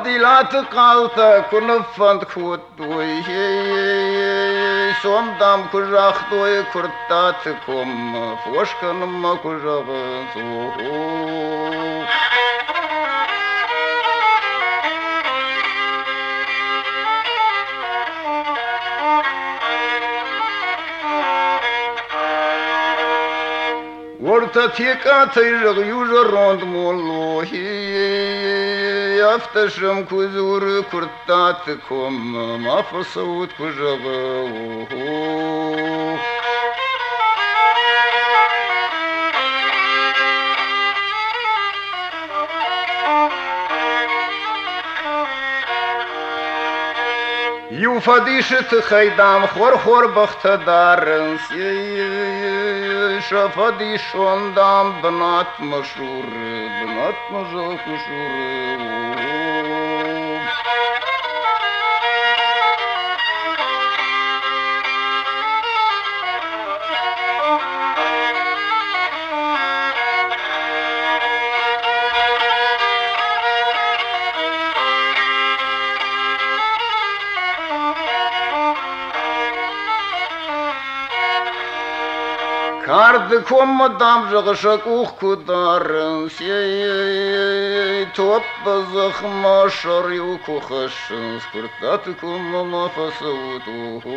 Badilat qalta kunfand khutui somdam kujaqtui kurtat kum foshkanum kujaqtu Orta tiqatıyıq yujrond mollohi Aftaşım kuzur kurtat kum mafsut kujağı Yufadişt xaydam xor baxtadarın Şafadi şondam bnat maşur kuşur Kardı kommadam jığışık kudarın top bazık maşar yok uxışın Skurtat kumma fasıvutu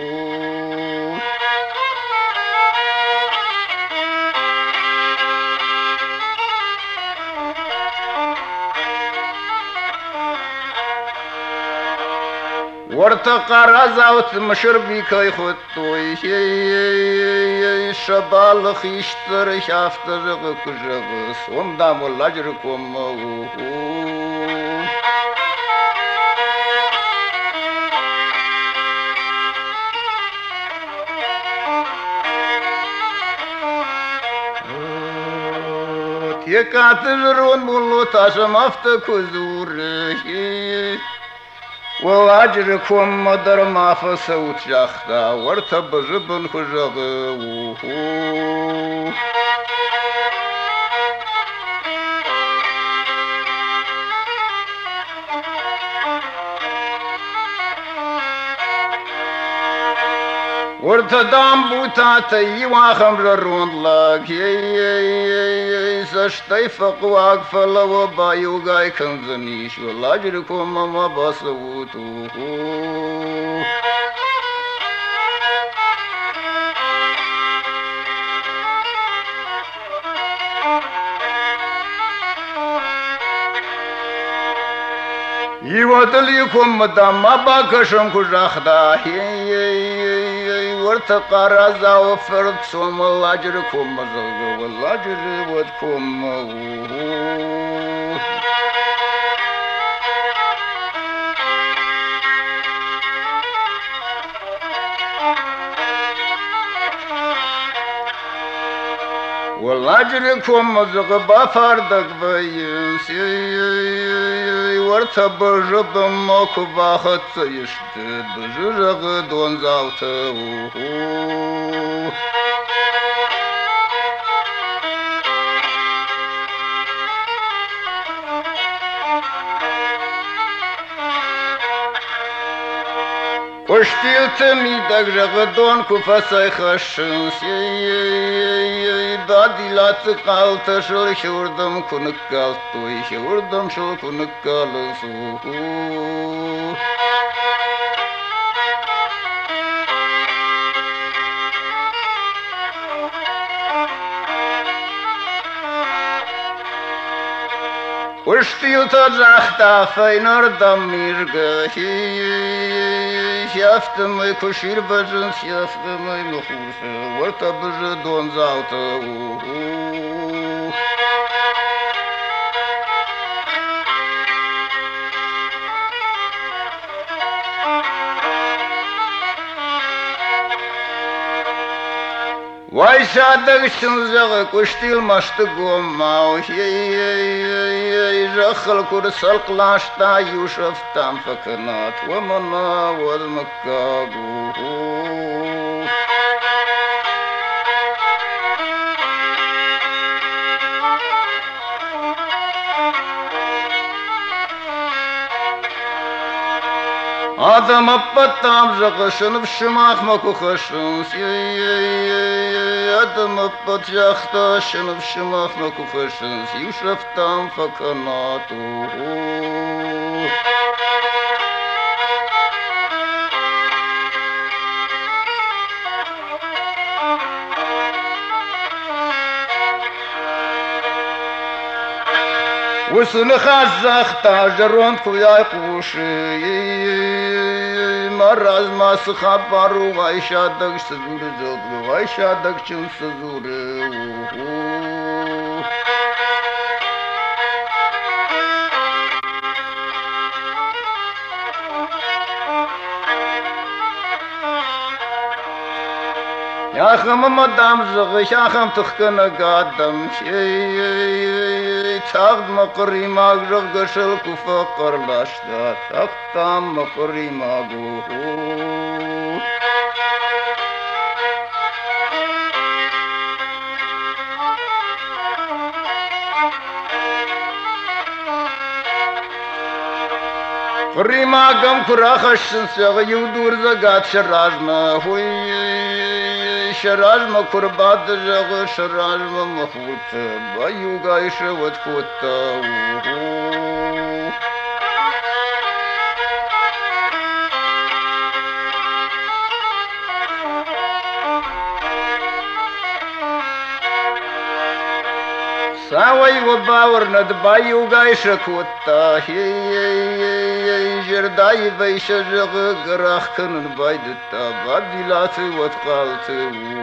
Orta qarazavt mşırbi kay xuttoy şabalı xiştır şaftır kujığı somdam lajr komma Tiqatır mullu taşım aftı kuzur وأجركم مدر ما فسوت جخدا وارتب جبن خجغ ورتدام بوتاتي واخم رون لاك سشتي فقواك فلو بايو غاي كنزنيش ولاجركم ما باسوتو يودليكم مدام ما باكشم كجاخدا ورتقى رزا وفرد سوم اللاجركم مزغ واللاجر ودكم واللاجركم مزغ بافردك بيس ورتب جبم مكباخت يشتد بجرغ دون زاوته Qo'shtiltimi dagrag'don kufasay xashins badilat qalta shul hurdim kunik qaltoy hurdim shul kunik qalsu Qo'shtilta jahta faynardam mirgahi Şaftımı kuşir bacın şaftımı nuhursa Varta bıcı donzaltı Vay şadak şınzağı kuştil maştı gommau Жахал кур салклашта юшав там факнат вамана валмакагу Adam appatam zaqışınıp şımaq kuxaşın Adam appat yaxtaşınıp şımaq kuxaşın Yuşraftam fakanatu Высуны хазахта жарон куяй куши Маразмасы хабару вайшадак сызуры зылгы Вайшадак чын сызуры Яхам мадам зығы, яхам тұққына гадам Тағд мақыримаг жық гышыл күфі қырлашта Тақтам мақыримагу Қыримагам күрақашын сәғы юдур загат шыражма Шаражма курбат жағы шаражма махута Баюга иша ватхута Савай вабаур над баюга иша кута Жердай вайша жағы гырах кынын байдыта Бабилаты ватқалты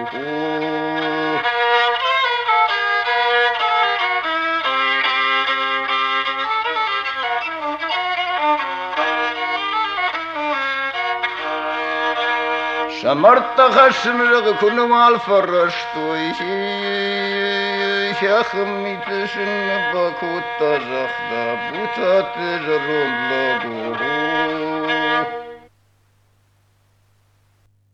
Шамарта хашым жағы күнім алфараштой Яхым митышын бакутта жақта Бутаты жарон лагу